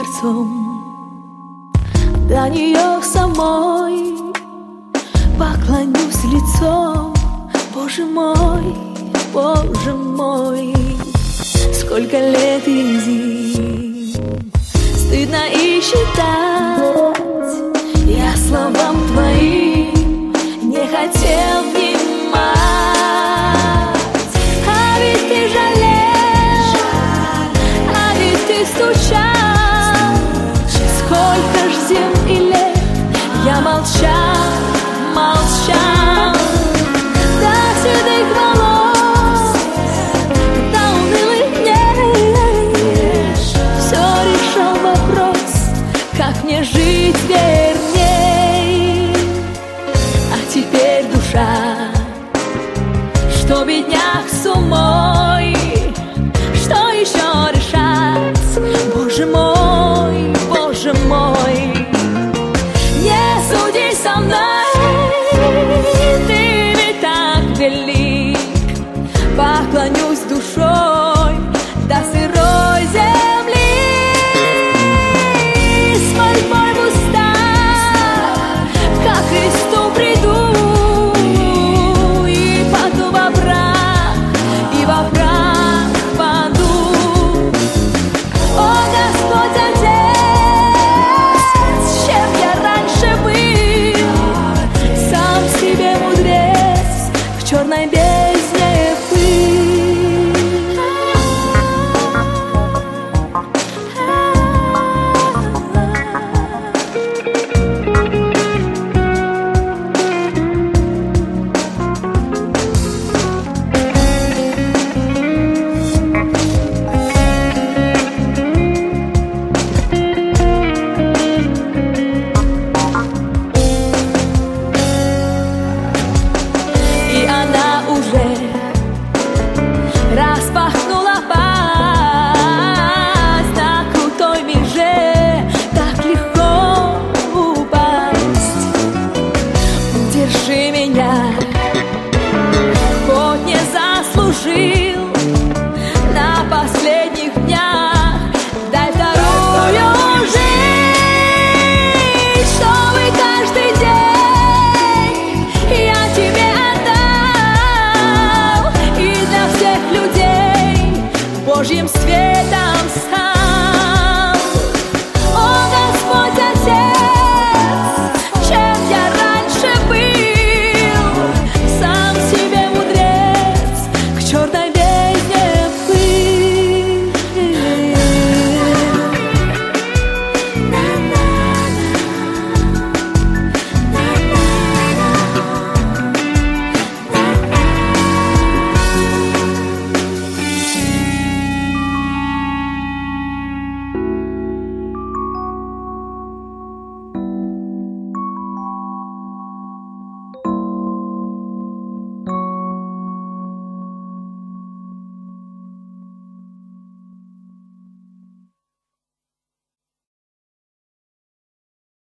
дворцом, до нее самой поклонюсь лицом. Боже мой, сколько лет и зим, стыдно и считать, я словам твоим не хотел внимать. А ведь ты жалел, а ведь ты стучал, сколько ж зим и лет я молчал, молчал. До седых волос, до унылых дней все решал вопрос, как мне жить верней. А теперь душа, что бедняк с умом